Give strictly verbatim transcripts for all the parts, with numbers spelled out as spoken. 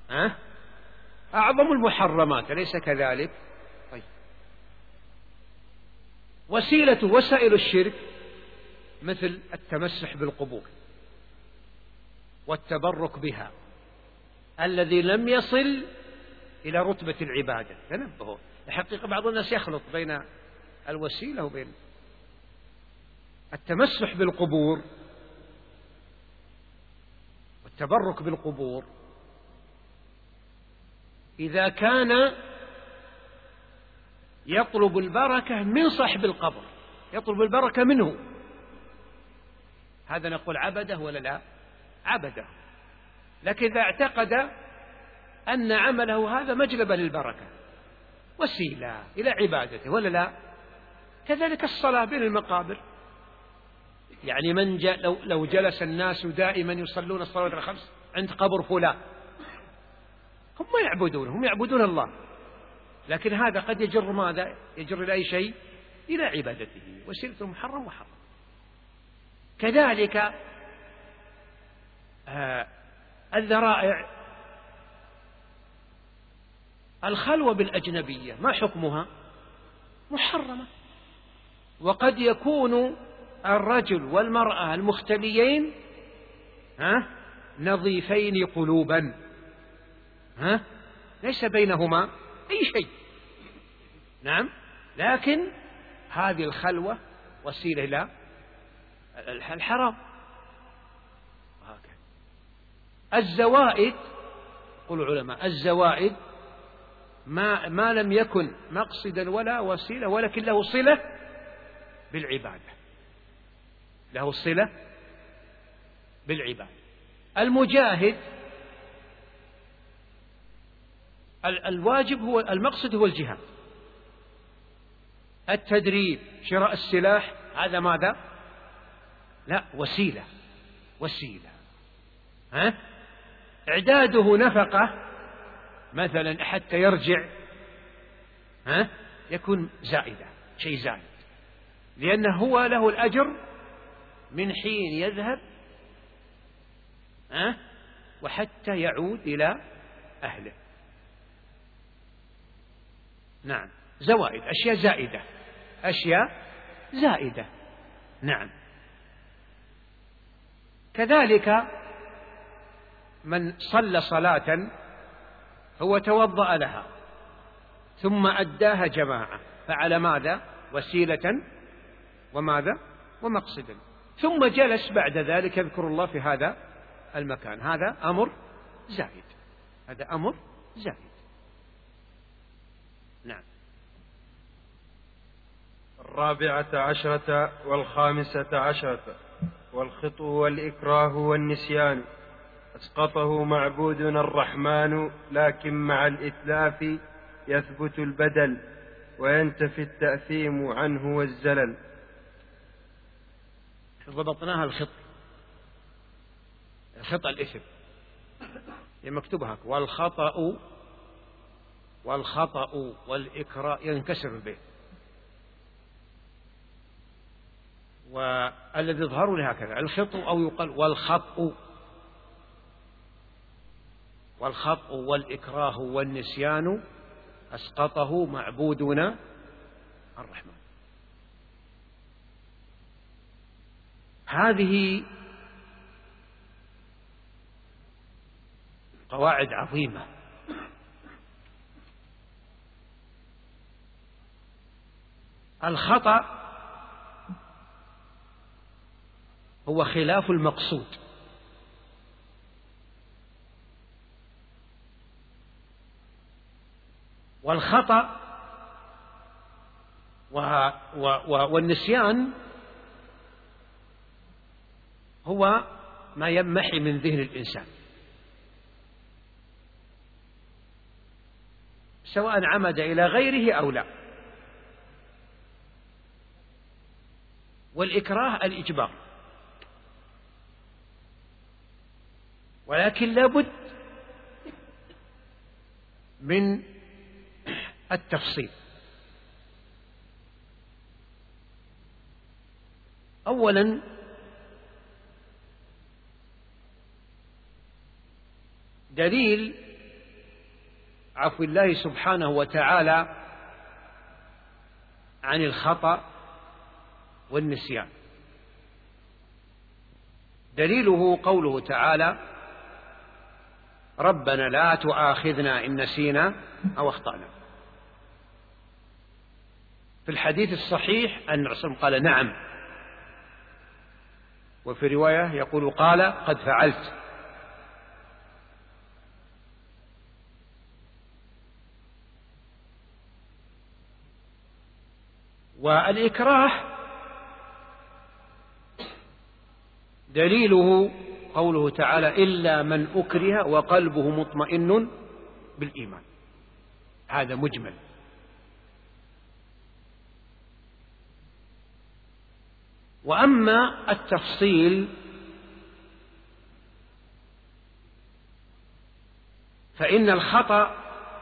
أه؟ أعظم المحرمات، أليس كذلك؟ طيب، وسيلة وسائل الشرك مثل التمسح بالقبور والتبرك بها الذي لم يصل إلى رتبة العبادة. تنبهوا، الحقيقة بعض الناس يخلط بين الوسيلة وبين التمسح بالقبور والتبرك بالقبور. إذا كان يطلب البركة من صاحب القبر، يطلب البركة منه، هذا نقول عبده ولا لا؟ عبده. لكن إذا اعتقد أن عمله هذا مجلبة للبركة، وسيلة إلى عبادته ولا لا؟ كذلك الصلاة بين المقابر، يعني من ج... لو... لو جلس الناس دائما يصلون الصلوات الخمس عند قبر فلان، هم ما يعبدون، هم يعبدون الله، لكن هذا قد يجر ماذا؟ يجر إلى أي شيء؟ إلى عبادته، وسيلة محرم وحرام. كذلك آه الذرائع، الخلوة بالأجنبية ما حكمها؟ محرمة. وقد يكون الرجل والمرأة المختليين ها نظيفين قلوبا، ها ليس بينهما أي شيء، نعم، لكن هذه الخلوة وسيلة إلى الحرام. الزوائد، قل العلماء، الزوائد ما, ما لم يكن مقصدا ولا وسيلة، ولكن له صلة بالعبادة، له صلة بالعبادة. المجاهد الواجب هو المقصد هو الجهاد، التدريب شراء السلاح هذا ماذا؟ لا، وسيلة، وسيلة. ها؟ إعداده نفقة مثلا حتى يرجع، ها؟ يكون زائدة، شيء زائد، لأنه هو له الأجر من حين يذهب ها؟ وحتى يعود إلى أهله. نعم، زوائد، أشياء زائدة، أشياء زائدة. نعم. كذلك من صلى صلاة هو توضأ لها ثم أداها جماعة، فعلى ماذا؟ وسيلة وماذا؟ ومقصدا، ثم جلس بعد ذلك يذكر الله في هذا المكان، هذا أمر زائد، هذا أمر زائد. نعم. الرابعة عشرة والخامسة عشرة والخطو والإكراه والنسيان أسقطه معبودنا الرحمن، لكن مع الإتلاف يثبت البدل وينتفي التأثيم عنه والزلل. ضبطناها الخط، الخط الإثم مكتوب هكذا، والخطأ والخطأ والإكراه ينكسر البيت، والذي يظهر لي هكذا الخطأ، أو يقال والخطأ، والخطأ والإكراه والنسيان أسقطه معبودنا الرحمن. هذه قواعد عظيمة، الخطأ هو خلاف المقصود، والخطأ و... و... و... والنسيان هو ما يمحي من ذهن الإنسان، سواء عمد إلى غيره أو لا. والإكراه الإجبار، ولكن لابد من التفصيل. أولا دليل عفو الله سبحانه وتعالى عن الخطأ والنسيان. دليله قوله تعالى: ربنا لا تؤاخذنا إن نسينا أو أخطأنا. في الحديث الصحيح أن الرسول قال نعم، وفي رواية يقول قال قد فعلت. والإكراه دليله قوله تعالى: إلا من أكره وقلبه مطمئن بالإيمان. هذا مجمل. وأما التفصيل فإن الخطأ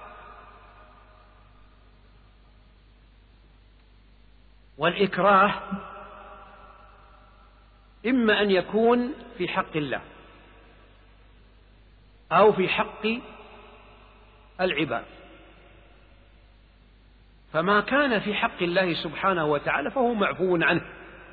والإكراه إما أن يكون في حق الله أو في حق العباد، فما كان في حق الله سبحانه وتعالى فهو معفو عنه،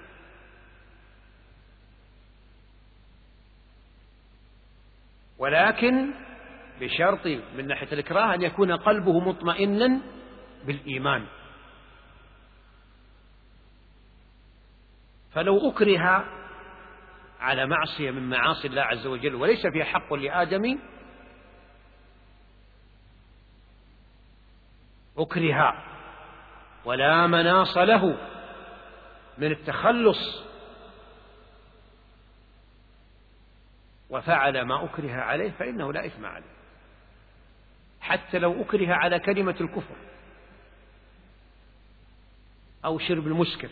ولكن بشرط من ناحية الإكراه أن يكون قلبه مطمئنا بالإيمان. فلو أكره على معصية من معاصي الله عز وجل وليس فيها حق لآدم أكره ولا مناص له من التخلص وفعل ما أكره عليه فإنه لا إثم عليه، حتى لو أكره على كلمة الكفر أو شرب المسكر.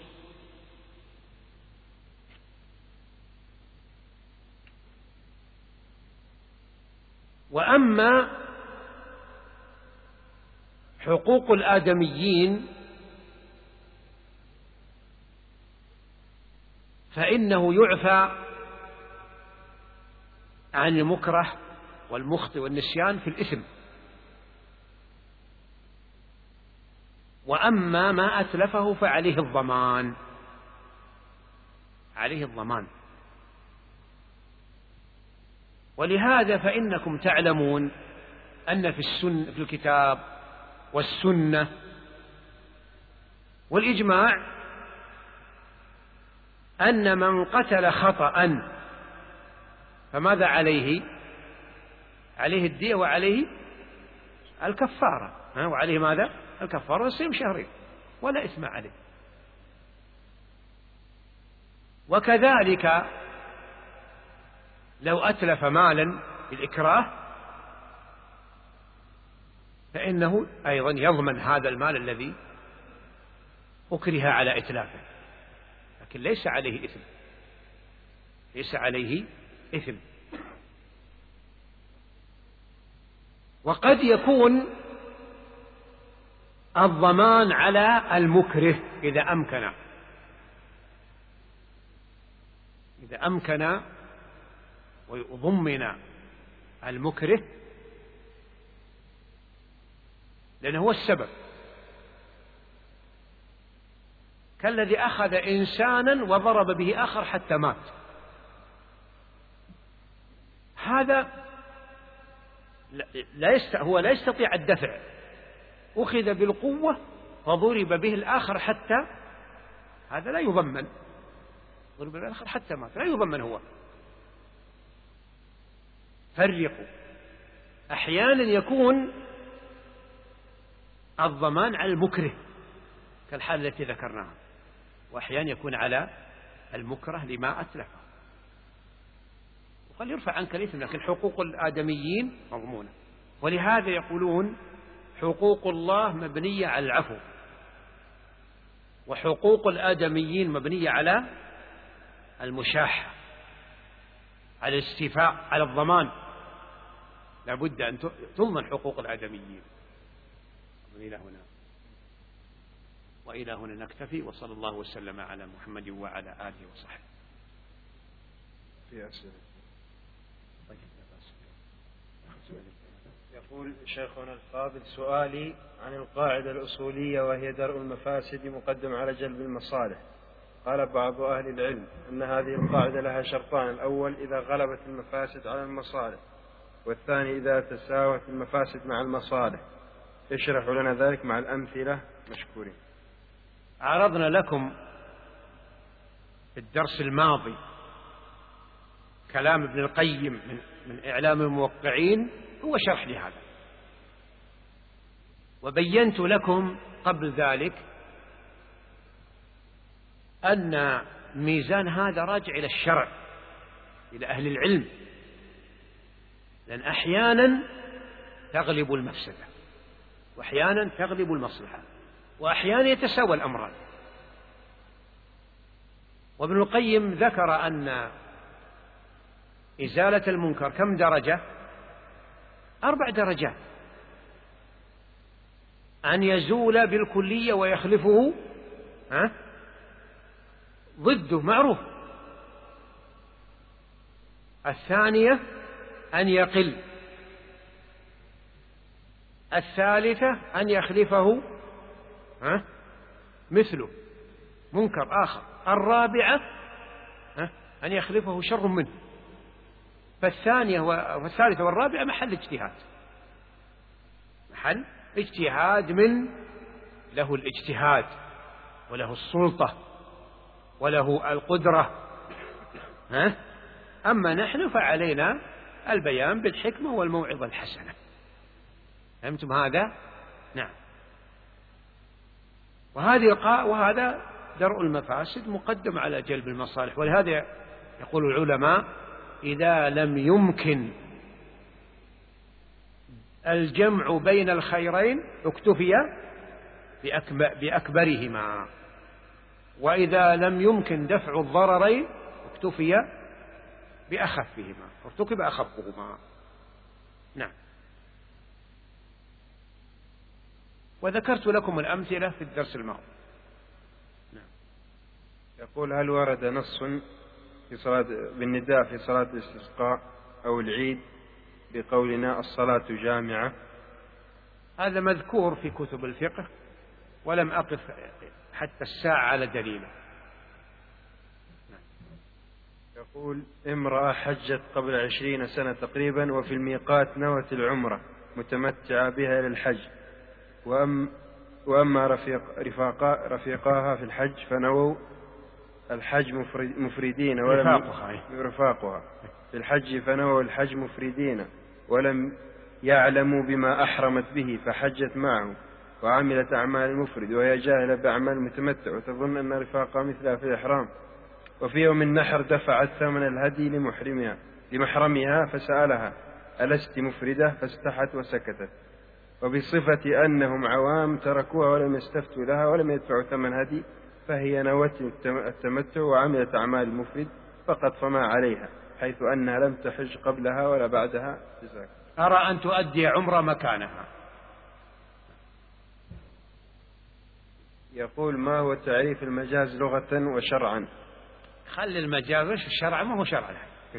وأما حقوق الآدميين فإنه يعفى عن المكره والمخطئ والنسيان في الإثم. وأما ما أتلفه فعليه الضمان، عليه الضمان. ولهذا فإنكم تعلمون أن في السنة في الكتاب والسنة والإجماع أن من قتل خطأ فماذا عليه؟ عليه الدية وعليه الكفارة، وعليه ماذا؟ الكفارة، ويصيم شهرين ولا إثم عليه. وكذلك لو أتلف مالا بالإكراه فإنه أيضا يضمن هذا المال الذي أكره على إتلافه، لكن ليس عليه إثم، ليس عليه إثم. وقد يكون الضمان على المكره إذا أمكن، إذا أمكن ويضمن المكره، لأنه هو السبب، كالذي أخذ إنسانا وضرب به آخر حتى مات. هذا لا يست... هو لا يستطيع الدفع، أخذ بالقوة فضرب به الآخر حتى، هذا لا يضمن، ضرب به الآخر حتى مات، لا يضمن هو. فرقوا، أحيانا يكون الضمان على المكره كالحالة التي ذكرناها، وأحيانا يكون على المكره لما أتلفه، وقال يرفع عنك الإثم، لكن حقوق الآدميين مضمونة. ولهذا يقولون حقوق الله مبنية على العفو، وحقوق الآدميين مبنية على المشاحة، على الاستيفاء، على الضمان. لابد أن تضمن حقوق الآدميين. وإلى هنا وإلى هنا نكتفي، وصلى الله وسلم على محمد وعلى آله وصحبه. في أسئلة. طيب لا بأس. يقول شيخنا الفاضل: سؤالي عن القاعدة الأصولية وهي درء المفاسد مقدم على جلب المصالح. قال بعض أهل العلم أن هذه القاعدة لها شرطان: الأول إذا غلبت المفاسد على المصالح، والثاني إذا تساوت المفاسد مع المصالح. اشرحوا لنا ذلك مع الأمثلة مشكورين. عرضنا لكم في الدرس الماضي كلام ابن القيم من, من إعلام الموقعين، هو شرح لهذا، وبينت لكم قبل ذلك أن ميزان هذا راجع إلى الشرع، إلى أهل العلم، لأن أحيانا تغلب المفسدة وأحيانا تغلب المصلحة وأحيانا يتساوى الأمران. وابن القيم ذكر أن إزالة المنكر كم درجة؟ أربع درجات: أن يزول بالكلية ويخلفه ها ضده معروف. الثانية أن يقل. الثالثة أن يخلفه ها مثله منكر آخر. الرابعة ها أن يخلفه شر منه. فالثانية والثالثة والرابعة محل اجتهاد، محل اجتهاد من له الاجتهاد وله السلطة وله القدرة. ها؟ أما نحن فعلينا البيان بالحكمة والموعظة الحسنة. فهمتم هذا؟ نعم. وهذه وهذا درء المفاسد مقدم على جلب المصالح. ولهذا يقول العلماء: إذا لم يمكن الجمع بين الخيرين اكتفي بأكبرهما، وإذا لم يمكن دفع الضررين اكتفي بأخفهما، ارتكب أخفهما. نعم. وذكرت لكم الأمثلة في الدرس الماضي. نعم. يقول: هل ورد نص في صلاة بالنداء في صلاة الاستسقاء أو العيد بقولنا الصلاة جامعة؟ هذا مذكور في كتب الفقه، ولم أقف حتى الساعة على دليله. يقول: امرأة حجت قبل عشرين سنة تقريبا، وفي الميقات نوت العمرة متمتعة بها إلى الحج، وأم وأما رفيق رفاقا رفيقاها في الحج فنووا الحج مفردين ولم رفاقها رفاقها في الحج فنووا الحج مفردين ولم يعلموا بما أحرمت به، فحجت معه وعملت أعمال المفرد وهي جاهلة بأعمال المتمتع، وتظن أن رفاقها مثلها في الإحرام. وفي يوم النحر دفعت ثمن الهدي لمحرمها لمحرمها فسألها: ألست مفردة؟ فاستحت وسكتت. وبصفة أنهم عوام تركوها ولم يستفتوا لها ولم يدفعوا ثمن هدي، فهي نوت التمتع وعملت أعمال المفرد فقط، فما عليها، حيث أنها لم تحج قبلها ولا بعدها. جزاك. أرى أن تؤدي عمرة مكانها. يقول: ما هو تعريف المجاز لغة وشرعا؟ خلي المجاز، وش الشرع؟ ما هو شرع.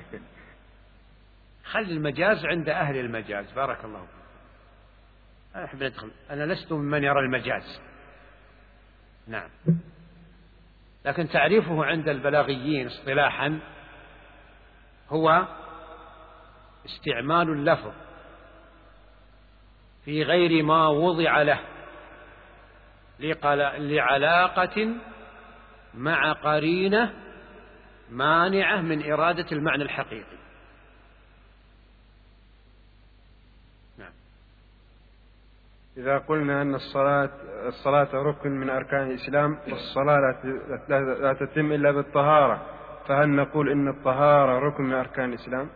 خلي المجاز عند أهل المجاز. بارك الله فيك. أنا أحب ندخل، أنا لست ممن يرى المجاز. نعم. لكن تعريفه عند البلاغيين اصطلاحا هو استعمال اللفظ في غير ما وضع له لعلاقة مع قرينة مانعة من إرادة المعنى الحقيقي. نعم. إذا قلنا أن الصلاة الصلاة ركن من أركان الإسلام، والصلاة لا تتم إلا بالطهارة، فهل نقول إن الطهارة ركن من أركان الإسلام؟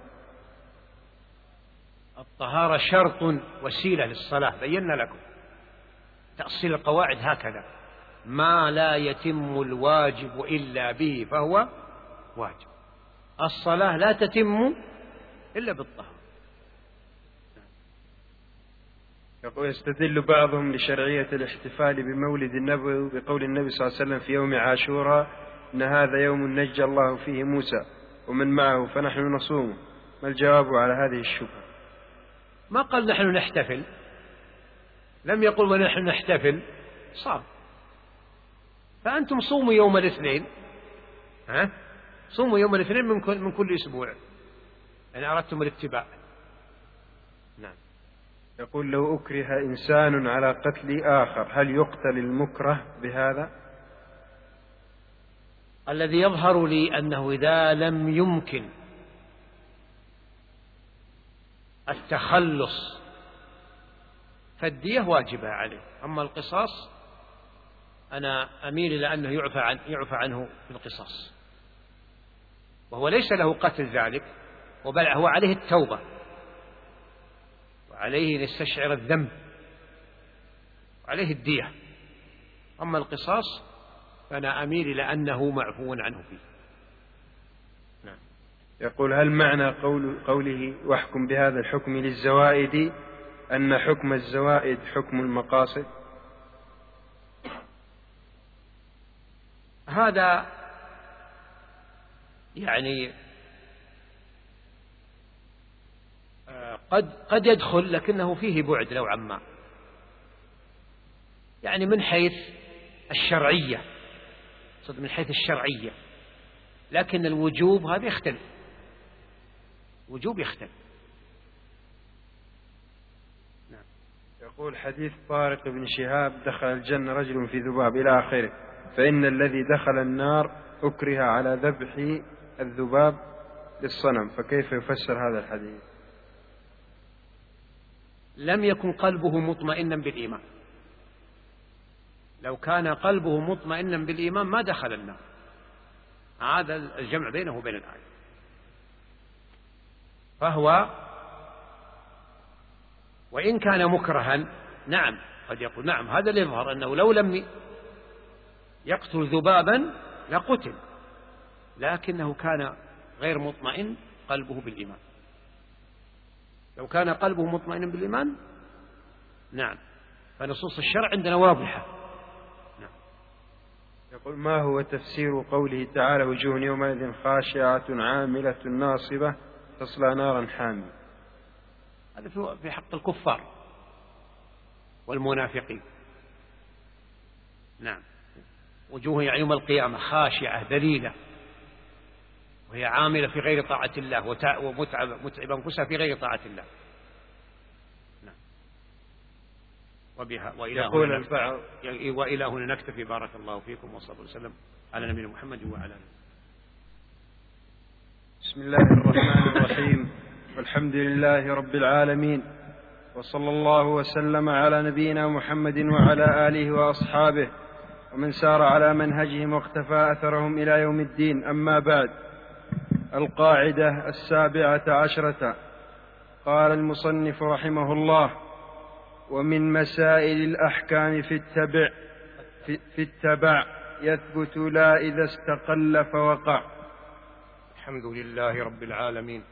الطهارة شرط وسيلة للصلاة، بينا لكم تأصيل القواعد هكذا: ما لا يتم الواجب إلا به فهو واجب. الصلاة لا تتم إلا بالطهارة. يقول: يستدل بعضهم لشرعية الاحتفال بمولد النبي بقول النبي صلى الله عليه وسلم في يوم عاشوراء: إن هذا يوم نجى الله فيه موسى ومن معه فنحن نصومه. ما الجواب على هذه الشبهة؟ ما قال نحن نحتفل، لم يقل ونحن نحتفل، صام. فأنتم صوموا يوم الاثنين، ها صوموا يوم الاثنين من كل, من كل أسبوع إن أردتم الاتباع. نعم. يقول لو أكره إنسان على قتل آخر هل يقتل المكره بهذا؟ الذي يظهر لي أنه إذا لم يمكن التخلص فالدية واجبة عليه، أما القصاص أنا أميل إلى أنه يعفى, عن يعفى عنه في القصاص، وهو ليس له قتل ذلك، وبل هو عليه التوبة وعليه أن يستشعر الذنب وعليه الدية. أما القصاص فأنا أميل إلى أنه معفو عنه فيه. نعم. يقول هل معنى قول قوله واحكم بهذا الحكم للزوائد أن حكم الزوائد حكم المقاصد؟ هذا يعني قد قد يدخل، لكنه فيه بعد نوعا ما، يعني من حيث الشرعية، صد من حيث الشرعية، لكن الوجوب هذا يختلف، وجوب يختلف. نعم. يقول حديث طارق بن شهاب دخل الجنة رجل في ذباب إلى آخره، فإن الذي دخل النار أكره على ذبح الذباب للصنم، فكيف يفسر هذا الحديث؟ لم يكن قلبه مطمئنا بالإيمان، لو كان قلبه مطمئنا بالإيمان ما دخل النار. هذا الجمع بينه وبين الآية. فهو وإن كان مكرها، نعم قد يقول نعم هذا اللي يظهر أنه لو لم يقتل ذبابا لقتل، لكنه كان غير مطمئن قلبه بالإيمان. لو كان قلبه مطمئن بالإيمان نعم فنصوص الشرع عندنا واضحة. نعم. يقول ما هو تفسير قوله تعالى وجوه يومئذ خاشعة عاملة ناصبة تصلى نارا حامية؟ هذا في حق الكفار والمنافقين. نعم. وجوه يوم القيامة خاشعة ذليلة وهي عاملة في غير طاعة الله ومتعب أنفسها في غير طاعة الله. نعم. وبها وإلى البعض وإلى هنا نكتفي. بارك الله فيكم وصلى الله وسلم على نبينا محمد وعلى آله. بسم الله الرحمن الرحيم، والحمد لله رب العالمين، وصلى الله وسلم على نبينا محمد وعلى آله وأصحابه ومن سار على منهجهم واقتفى أثرهم إلى يوم الدين. أما بعد، القاعدة السابعة عشرة، قال المصنف رحمه الله: ومن مسائل الأحكام في التبع في, في التبع يثبت لا إذا استقل فوقع. الحمد لله رب العالمين،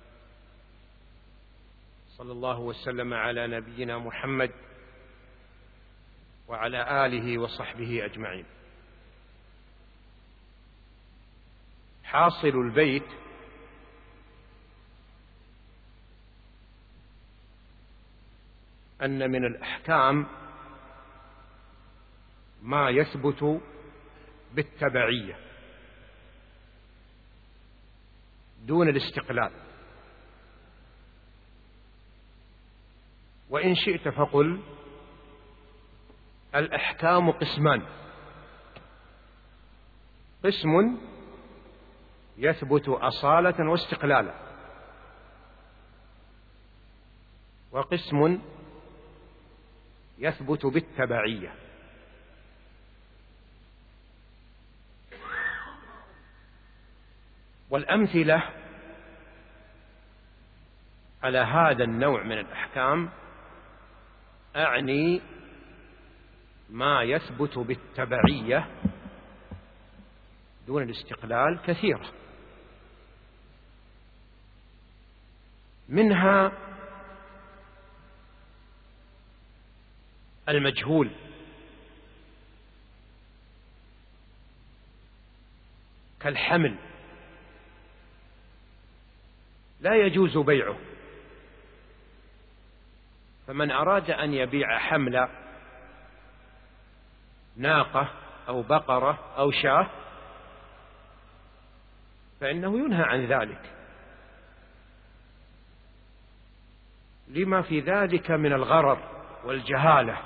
صلى الله وسلم على نبينا محمد وعلى آله وصحبه أجمعين. حاصل البيت أن من الأحكام ما يثبت بالتبعية دون الاستقلال، وإن شئت فقل الأحكام قسمان: قسم يثبت أصالة واستقلالا، وقسم يثبت بالتبعية. والأمثلة على هذا النوع من الأحكام أعني ما يثبت بالتبعية دون الاستقلال كثيرة، منها المجهول، كالحمل لا يجوز بيعه فمن أراد أن يبيع حمل ناقة أو بقرة أو شاة فإنه ينهى عن ذلك، لما في ذلك من الغرر والجهالة.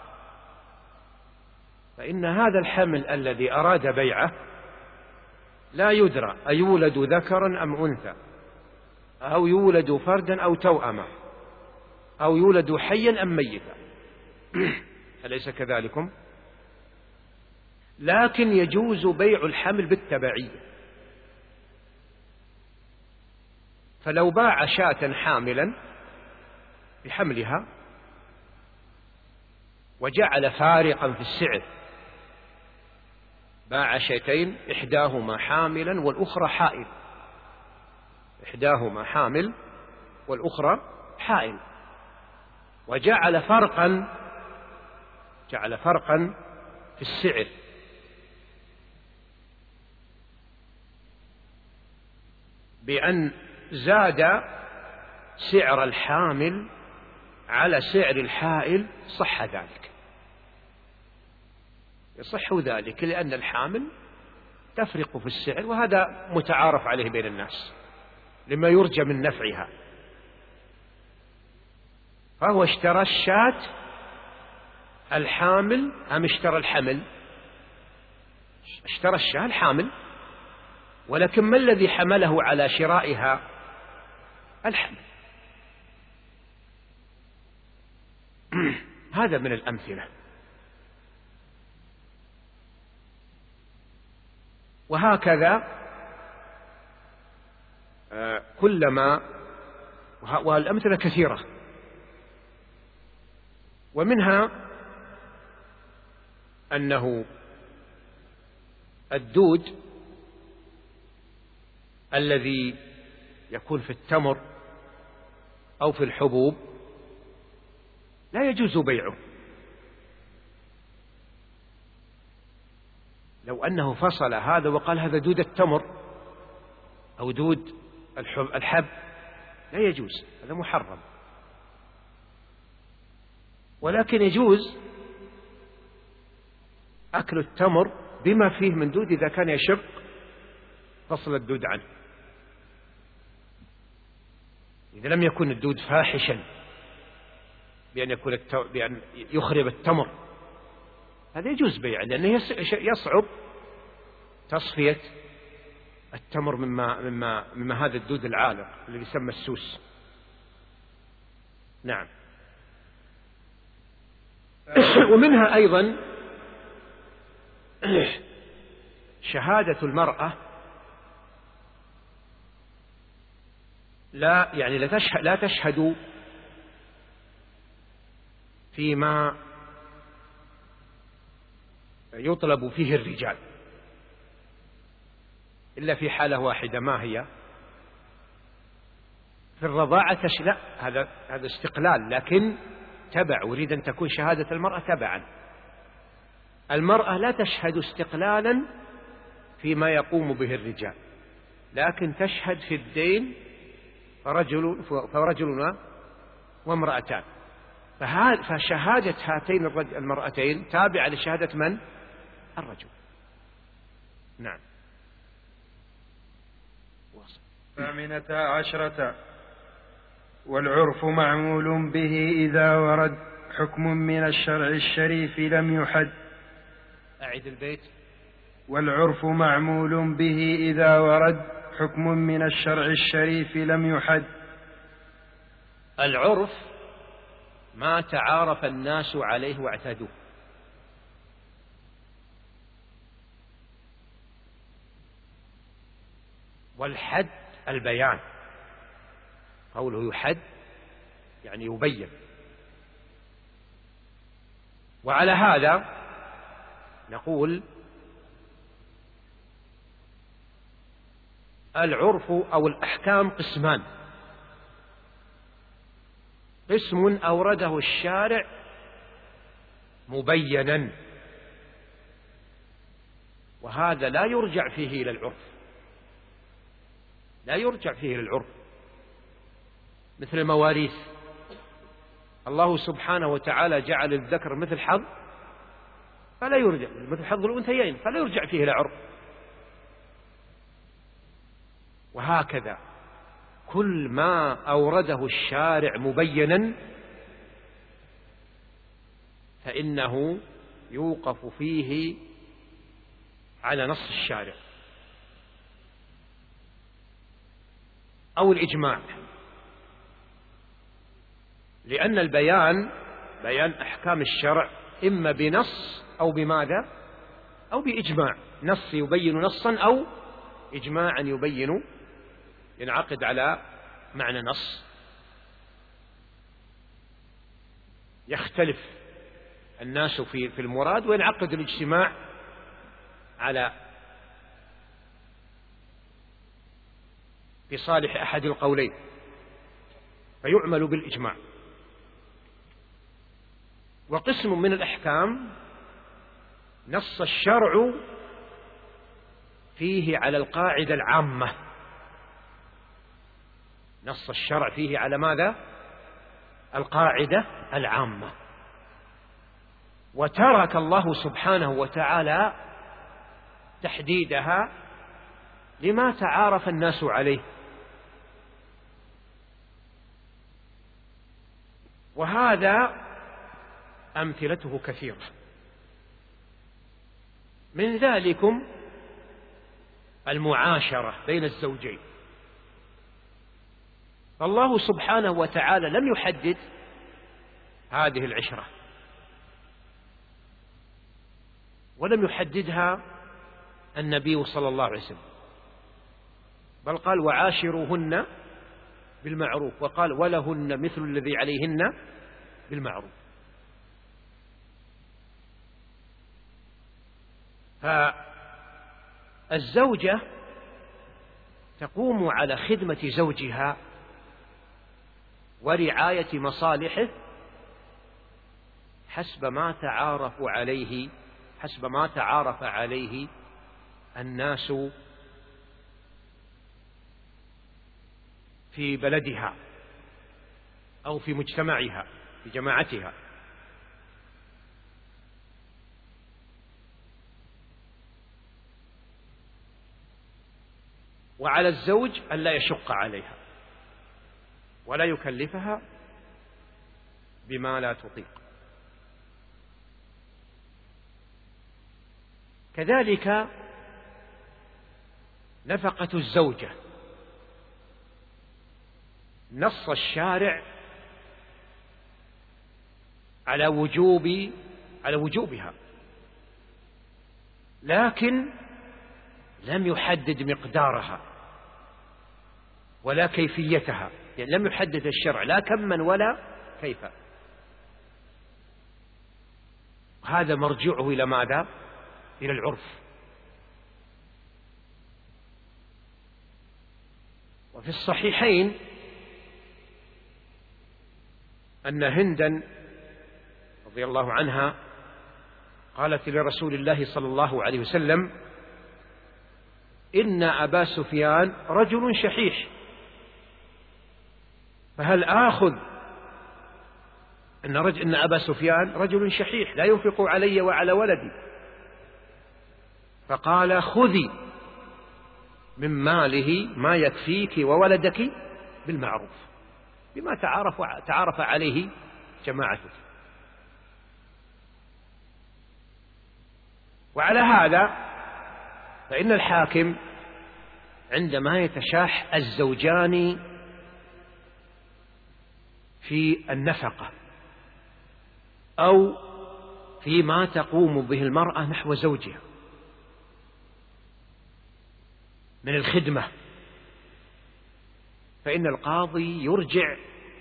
فإن هذا الحمل الذي أراد بيعه لا يدرى أيولد ذكرا أم أنثى، أو يولد فردا أو توأما، أو يولد حيا أم ميتا. أليس كذلكم؟ لكن يجوز بيع الحمل بالتبعية. فلو باع شاة حاملا بحملها وجعل فارقا في السعر، باع شاتين إحداهما حاملا والأخرى حائل، إحداهما حامل والأخرى حائل، وجعل فرقا جعل فرقا في السعر، بأن زاد سعر الحامل على سعر الحائل، صح ذلك، يصح ذلك، لأن الحامل تفرق في السعر، وهذا متعارف عليه بين الناس لما يرجى من نفعها. فهو اشترى الشاة الحامل أم اشترى الحمل؟ اشترى الشاة الحامل، ولكن ما الذي حمله على شرائها؟ الحمل. هذا من الأمثلة. وهكذا كلما، والأمثلة كثيرة، ومنها أنه الدود الذي يكون في التمر أو في الحبوب لا يجوز بيعه. لو أنه فصل هذا وقال هذا دود التمر أو دود الحب لا يجوز، هذا محرم. ولكن يجوز أكل التمر بما فيه من دود إذا كان يشق فصل الدود عنه، إذا لم يكن الدود فاحشا بأن يكون التو... بأن يخرب التمر، هذا يجوز بيعه، لأنه يصعب تصفية التمر مما مما مما هذا الدود العالق اللي يسمى السوس. نعم. ومنها أيضا شهادة المرأة، لا يعني لا تشهد, لا تشهد فيما يطلب فيه الرجال إلا في حالة واحدة، ما هي؟ في الرضاعة لا، هذا هذا استقلال، لكن تبع، أريد أن تكون شهادة المرأة تبعا. المرأة لا تشهد استقلالا فيما يقوم به الرجال، لكن تشهد في الدين فرجل, فرجل وامرأتان، فشهادة هاتين المرأتين تابعة لشهادة من؟ الرجل. نعم. ثامنة عشرة: والعرف معمول به إذا ورد حكم من الشرع الشريف لم يحد. أعيد البيت. والعرف معمول به إذا ورد حكم من الشرع الشريف لم يحد. العرف ما تعارف الناس عليه واعتادوه، والحد البيان، قوله يحد يعني يبين. وعلى هذا نقول العرف أو الأحكام قسمان: قسم أورده الشارع مبينا، وهذا لا يرجع فيه إلى العرف، لا يرجع فيه إلى العرف، مثل المواريث. الله سبحانه وتعالى جعل الذكر مثل حظ فلا يرجع مثل حظ الأنثيين فلا يرجع فيه العرف. وهكذا كل ما أورده الشارع مبينا فإنه يوقف فيه على نص الشارع أو الإجماع، لأن البيان بيان أحكام الشرع إما بنص أو بماذا أو بإجماع، نص يبين نصا أو إجماعا يبين ينعقد على معنى نص. يختلف الناس في في المراد وينعقد الاجتماع على في صالح أحد القولين فيعمل بالإجماع. وقسم من الأحكام نص الشرع فيه على القاعدة العامة، نص الشرع فيه على ماذا؟ القاعدة العامة، وترك الله سبحانه وتعالى تحديدها لما تعارف الناس عليه. وهذا أمثلته كثيرة، من ذلكم المعاشرة بين الزوجين. فالله سبحانه وتعالى لم يحدد هذه العشرة ولم يحددها النبي صلى الله عليه وسلم، بل قال وعاشروهن بالمعروف، وقال ولهن مثل الذي عليهن بالمعروف. فالزوجة تقوم على خدمة زوجها ورعاية مصالحه حسب ما تعارف عليه حسب ما تعارف عليه الناس في بلدها أو في مجتمعها في جماعتها. وعلى الزوج أن لا يشق عليها ولا يكلفها بما لا تطيق. كذلك نفقة الزوجة نص الشارع على وجوب على وجوبها، لكن لم يحدد مقدارها ولا كيفيتها، يعني لم يحدد الشرع لا كما ولا كيف. هذا مرجعه إلى ماذا؟ إلى العرف. وفي الصحيحين أن هندا رضي الله عنها قالت لرسول الله صلى الله عليه وسلم إن أبا سفيان رجل شحيح فهل آخذ إن, رجل إن أبا سفيان رجل شحيح لا ينفق علي وعلى ولدي، فقال خذي من ماله ما يكفيك وولدك بالمعروف بما تعارف, تعارف عليه جماعتك. وعلى هذا فإن الحاكم عندما يتشاح الزوجان في النفقة أو فيما تقوم به المرأة نحو زوجها من الخدمة، فإن القاضي يرجع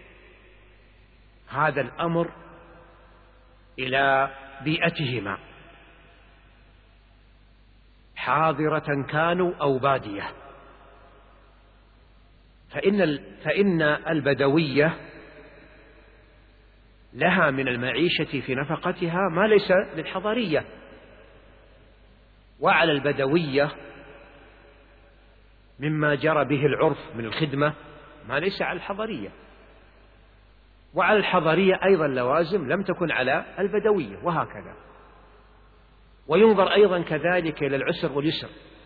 هذا الأمر إلى بيئتهما حاضرة كانوا أو بادية. فإن فإن البدوية لها من المعيشة في نفقتها ما ليس للحضرية، وعلى البدوية مما جرى به العرف من الخدمة ما ليس على الحضرية. وعلى الحضرية أيضا لوازم لم تكن على البدوية، وهكذا. وينظر أيضا كذلك إلى العسر واليسر.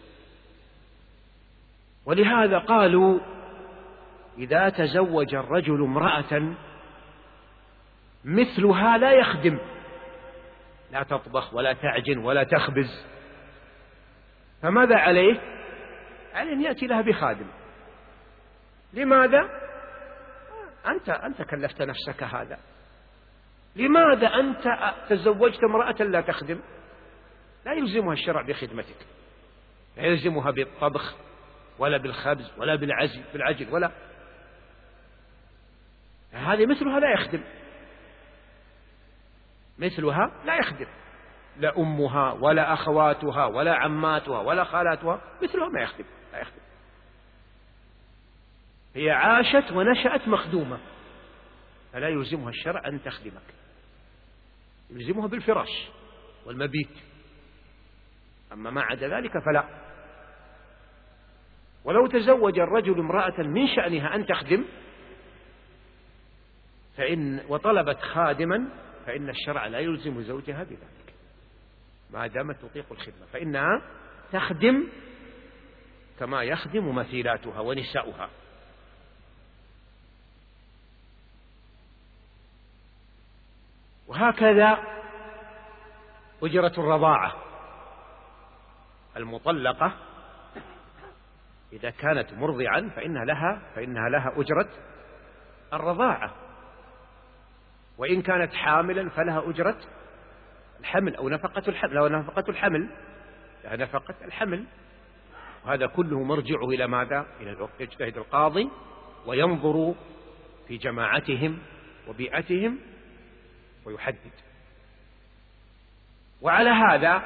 ولهذا قالوا إذا تزوج الرجل امرأة مثلها لا يخدم، لا تطبخ ولا تعجن ولا تخبز، فماذا عليه؟ عليه أن يأتي لها بخادم. لماذا؟ أنت أنت كلفت نفسك هذا. لماذا أنت تزوجت امرأة لا تخدم؟ لا يلزمها الشرع بخدمتك، لا يلزمها بالطبخ ولا بالخبز ولا بالعزل بالعجل ولا، هذه مثلها لا يخدم، مثلها لا يخدم، لا أمها ولا أخواتها ولا عماتها ولا خالاتها، مثلها ما يخدم، لا يخدم. هي عاشت ونشأت مخدومة، فلا يلزمها الشرع أن تخدمك، يلزمها بالفراش والمبيت، أما ما عدا ذلك فلا. ولو تزوج الرجل امرأة من شأنها أن تخدم فإن وطلبت خادما فإن الشرع لا يلزم زوجها بذلك ما دامت تطيق الخدمة، فإنها تخدم كما يخدم مثيلاتها ونساؤها. وهكذا أجرة الرضاعة، المطلقة إذا كانت مرضعا فإنها لها فإنها لها أجرة الرضاعة، وإن كانت حاملا فلها أجرة الحمل أو نفقة الحمل أو نفقة الحمل لها نفقة الحمل. وهذا كله مرجعه إلى ماذا؟ إلى يجتهد القاضي وينظر في جماعتهم وبيئتهم ويحدد. وعلى هذا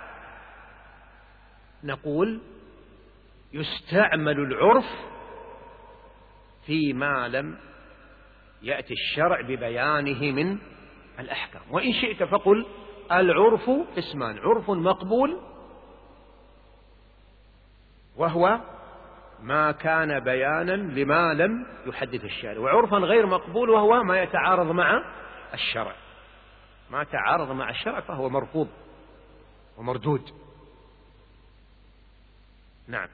نقول يستعمل العرف فيما لم يأتي الشرع ببيانه من الأحكام. وإن شئت فقل العرف اسمان: عرف مقبول وهو ما كان بيانا لما لم يحدد الشارع، وعرفا غير مقبول وهو ما يتعارض مع الشرع. ما تعارض مع الشرع فهو مرفوض ومردود. نعم.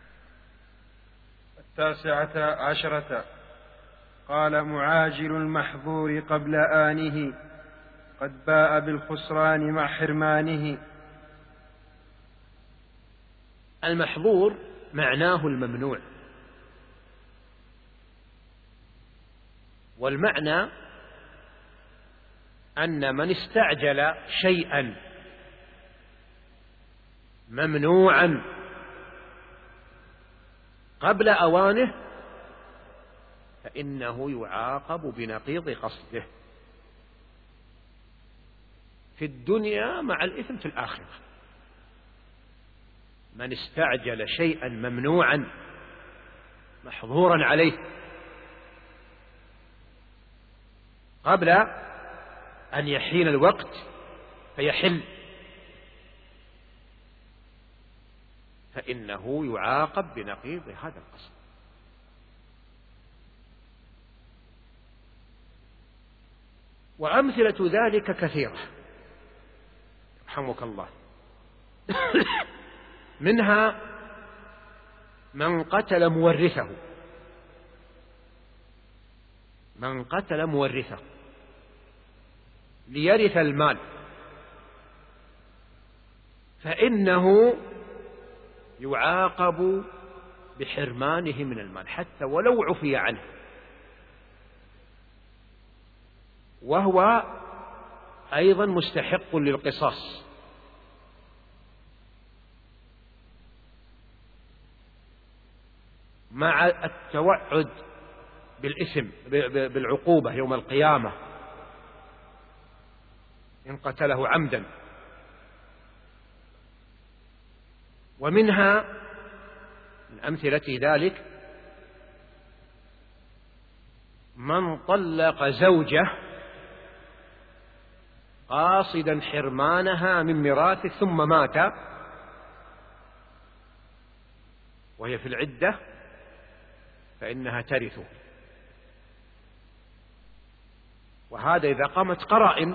التاسعة عشرة قال: معاجل المحظور قبل آنه قد باء بالخسران مع حرمانه. المحظور معناه الممنوع، والمعنى أن من استعجل شيئا ممنوعا قبل أوانه فإنه يعاقب بنقيض قصده في الدنيا مع الإثم في الآخرة. من استعجل شيئا ممنوعا محظورا عليه قبل أن يحين الوقت فيحل فإنه يعاقب بنقيض هذا القصد. وأمثلة ذلك كثيرة رحمك الله. منها من قتل مورثه، من قتل مورثه ليرث المال فإنه يعاقب بحرمانه من المال حتى ولو عفي عنه، وهو أيضا مستحق للقصاص. مع التوعد بالإثم بالعقوبة يوم القيامة إن قتله عمدا. ومنها من أمثلة ذلك من طلق زوجة قاصدا حرمانها من ميراثه ثم مات وهي في العدة فإنها ترثه. وهذا إذا قامت قرائن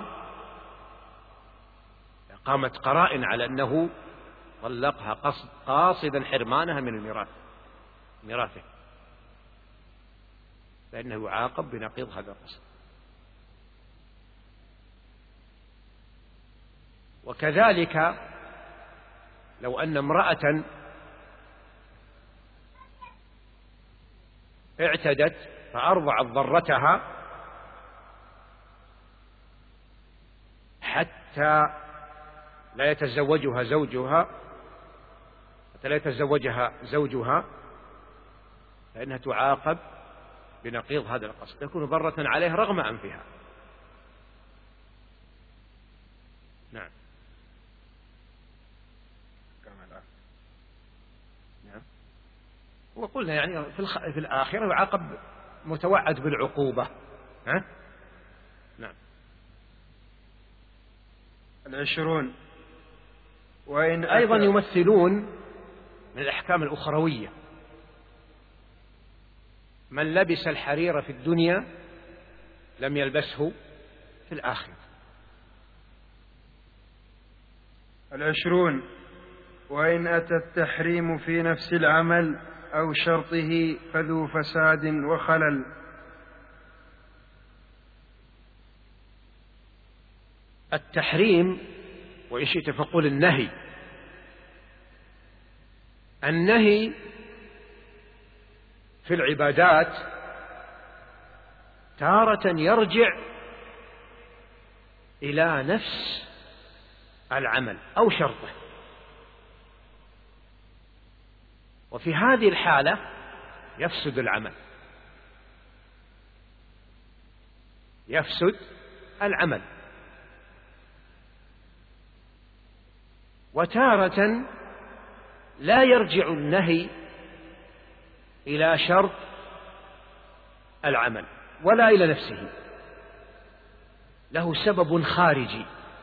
إذا قامت قرائن على أنه طلقها قصد قاصدا حرمانها من الميراث ميراثه، فإنه يعاقب بنقيض هذا القصد. وكذلك لو أن امرأة اعتدت فأرضعت ضرتها حتى لا يتزوجها زوجها حتى لا يتزوجها زوجها فإنها تعاقب بنقيض هذا القصد، تكون ضرة عليه رغم أنفها. نعم. نعم. وقلنا يعني في, الخ... في الآخرة يعاقب متوعد بالعقوبة. ها؟ نعم. العشرون وإن أيضا يمثلون من الأحكام الأخروية من لبس الحرير في الدنيا لم يلبسه في الآخرة. العشرون وإن أتى التحريم في نفس العمل أو شرطه فذو فساد وخلل. التحريم وإن شئت فقل النهي. النهي في العبادات تارة يرجع إلى نفس العمل أو شرطه، وفي هذه الحالة يفسد العمل يفسد العمل وتارة لا يرجع النهي إلى شرط العمل ولا إلى نفسه، له سبب خارجي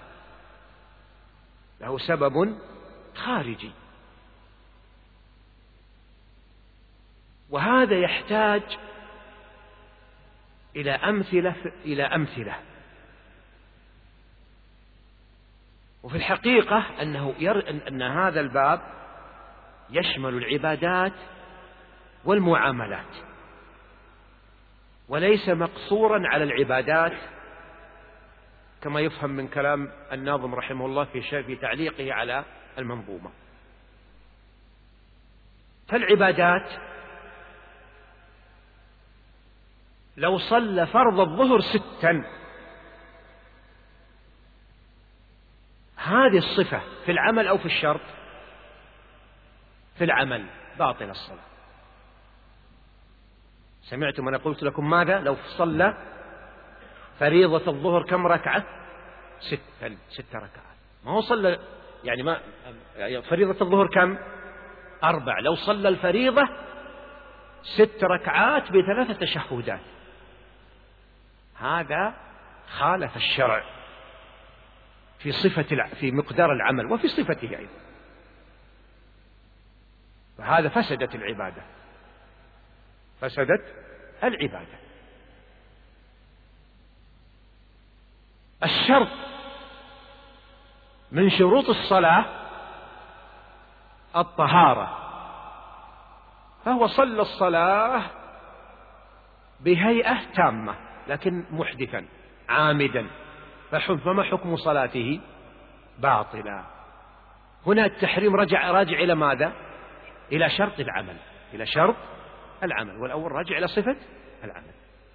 له سبب خارجي وهذا يحتاج إلى أمثلة إلى أمثلة وفي الحقيقة أنه ير... أن هذا الباب يشمل العبادات والمعاملات وليس مقصورا على العبادات كما يفهم من كلام الناظم رحمه الله في في تعليقه على المنظومة. فالعبادات لو صلى فرض الظهر ستا هذه الصفة في العمل أو في الشرط؟ في العمل باطل الصلاة. سمعتم أنا قلت لكم ماذا؟ لو صلى فريضة الظهر كم ركعة؟ ستا ست ركعات. ما هو صلى يعني ما فريضة الظهر كم؟ أربع. لو صلى الفريضة ست ركعات بثلاثة تشهدات هذا خالف الشرع في صفة في مقدار العمل وفي صفته أيضا، فهذا فسدت العبادة فسدت العبادة. الشرط من شروط الصلاة الطهارة، فهو صلى الصلاة بهيئة تامة لكن محدثا عامدا، فما حكم صلاته؟ باطلا. هنا التحريم رجع راجع إلى ماذا؟ إلى شرط العمل إلى شرط العمل والأول راجع إلى صفة العمل.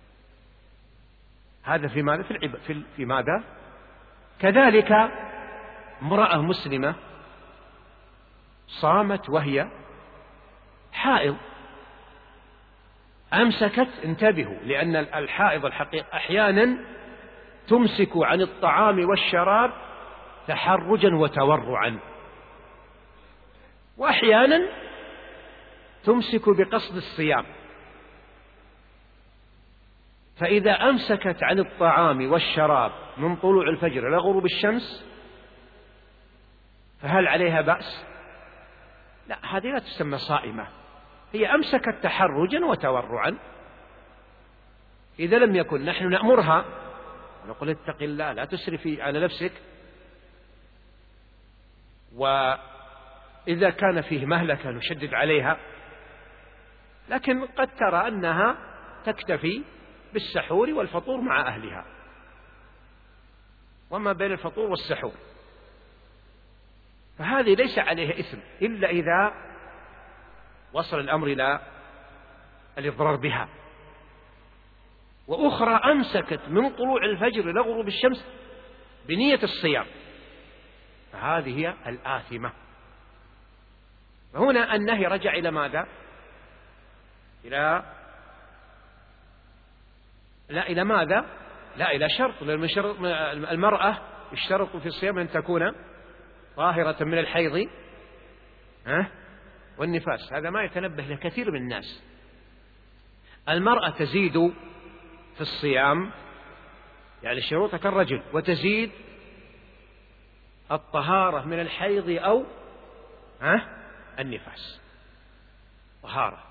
هذا في ماذا؟ في, العب... في, في ماذا؟ كذلك امرأة مسلمة صامت وهي حائض أمسكت، انتبهوا لأن الحائض الحقيقة أحيانا تمسك عن الطعام والشراب تحرجا وتورعا، وأحيانا تمسك بقصد الصيام. فإذا أمسكت عن الطعام والشراب من طلوع الفجر إلى غروب الشمس فهل عليها بأس؟ لا، هذه لا تسمى صائمة، هي أمسكت تحرجا وتورعا. إذا لم يكن نحن نأمرها نقول اتق الله لا تسرفي على نفسك، وإذا كان فيه مهلكة نشدد عليها، لكن قد ترى أنها تكتفي بالسحور والفطور مع أهلها، وما بين الفطور والسحور، فهذه ليس عليها إثم إلا إذا وصل الأمر إلى الإضرار بها. وأخرى أمسكت من طلوع الفجر إلى غروب الشمس بنية الصيام، فهذه هي الآثمة. فهنا النهي رجع إلى ماذا؟ إلى لا إلى ماذا؟ لا إلى شرط، لأن المرأة يشترط في الصيام أن تكون طاهرة من الحيض ها والنفاس. هذا ما يتنبه له كثير من الناس. المرأة تزيد في الصيام يعني شروطها كالرجل، وتزيد الطهارة من الحيض أو ها النفاس، طهارة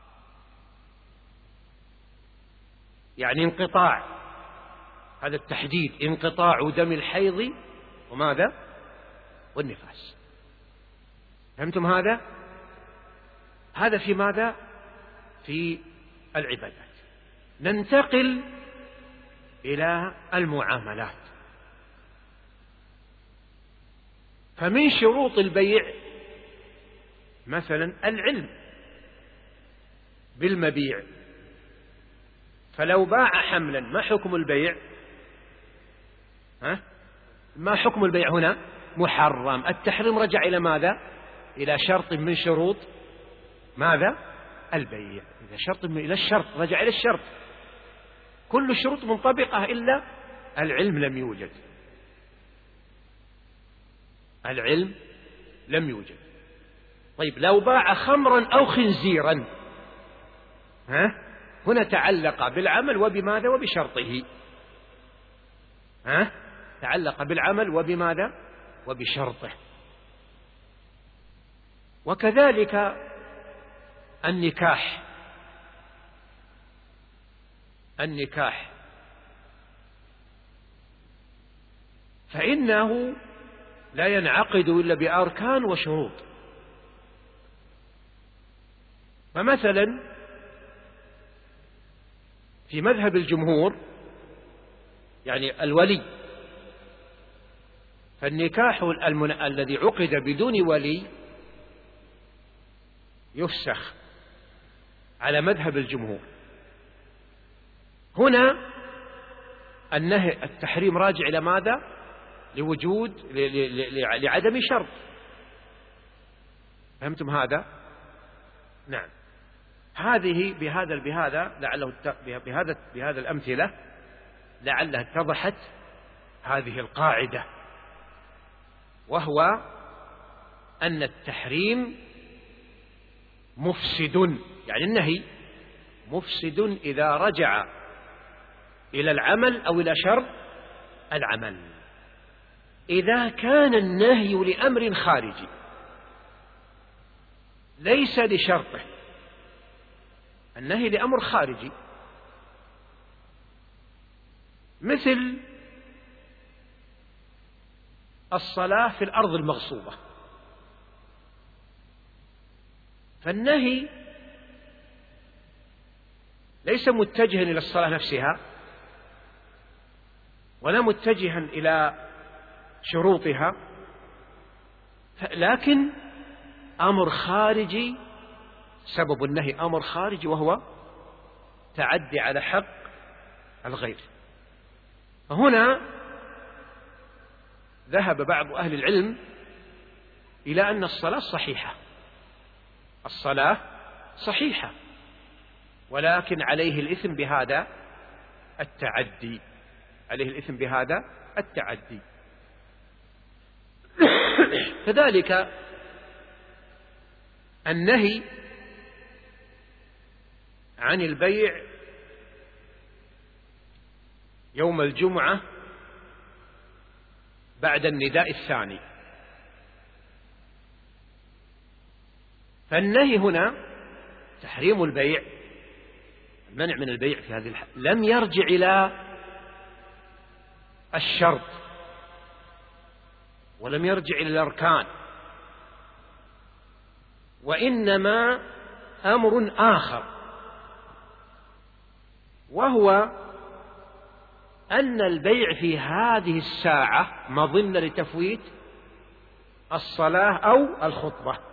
يعني انقطاع، هذا التحديد، انقطاع دم الحيض وماذا والنفاس. فهمتم هذا؟ هذا في ماذا؟ في العبادات. ننتقل إلى المعاملات. فمن شروط البيع مثلا العلم بالمبيع، فلو باع حملا ما حكم البيع؟ ها؟ ما حكم البيع هنا؟ محرم. التحريم رجع إلى ماذا؟ إلى شرط من شروط ماذا؟ البيع. إذا شرط من إلى الشرط رجع إلى الشرط. كل الشروط منطبقة إلا العلم لم يوجد. العلم لم يوجد. طيب لو باع خمرا أو خنزيرا، ها؟ هنا تعلق بالعمل وبماذا؟ وبشرطه. ها؟ تعلق بالعمل وبماذا؟ وبشرطه. وكذلك النكاح. النكاح فإنه لا ينعقد إلا بأركان وشروط. فمثلا في مذهب الجمهور يعني الولي، فالنكاح المن... الذي عقد بدون ولي يفسخ على مذهب الجمهور. هنا النهي التحريم راجع إلى ماذا؟ لوجود ل... ل... ل... لعدم شرط. فهمتم هذا؟ نعم. هذه بهذا بهذا لعله بهذا بهذا الأمثلة لعلها اتضحت هذه القاعدة، وهو أن التحريم مفسد، يعني النهي مفسد إذا رجع إلى العمل أو إلى شرط العمل. إذا كان النهي لأمر خارجي ليس لشرطه، النهي لأمر خارجي مثل الصلاة في الأرض المغصوبة، فالنهي ليس متجها إلى الصلاة نفسها ولا متجها إلى شروطها، لكن أمر خارجي، سبب النهي أمر خارجي وهو تعدي على حق الغير. فهنا ذهب بعض أهل العلم إلى أن الصلاة صحيحة، الصلاة صحيحة، ولكن عليه الإثم بهذا التعدي، عليه الإثم بهذا التعدي. كذلك النهي عن البيع يوم الجمعة بعد النداء الثاني، فالنهي هنا تحريم البيع، المنع من البيع في هذه الحالة لم يرجع إلى الشرط ولم يرجع إلى الأركان، وإنما أمر آخر، وهو أن البيع في هذه الساعة مظنة لتفويت الصلاة أو الخطبة.